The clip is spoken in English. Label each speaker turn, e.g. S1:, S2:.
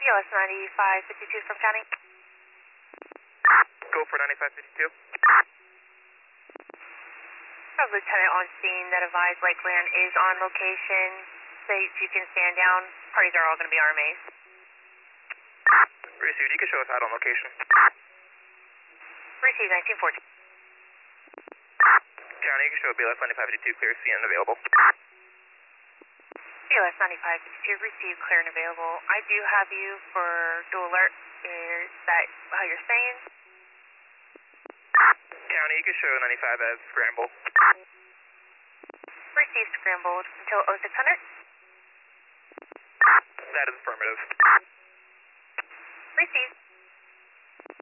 S1: EOS 9552 from county.
S2: Go for 9552.
S1: Lieutenant on scene that advised Lakeland is on location. States you can stand down. Parties are all going to be RMAs.
S2: Received. You can show us out on location.
S1: Received 1914.
S2: County, you can show BLS 9552 clear, CN available.
S1: EOS 9552 received, clear and available. I do have you for dual alert. Is that how you're saying?
S2: County, you can show 95 as scramble.
S1: Received, scrambled until 0600.
S2: That is affirmative.
S1: Received.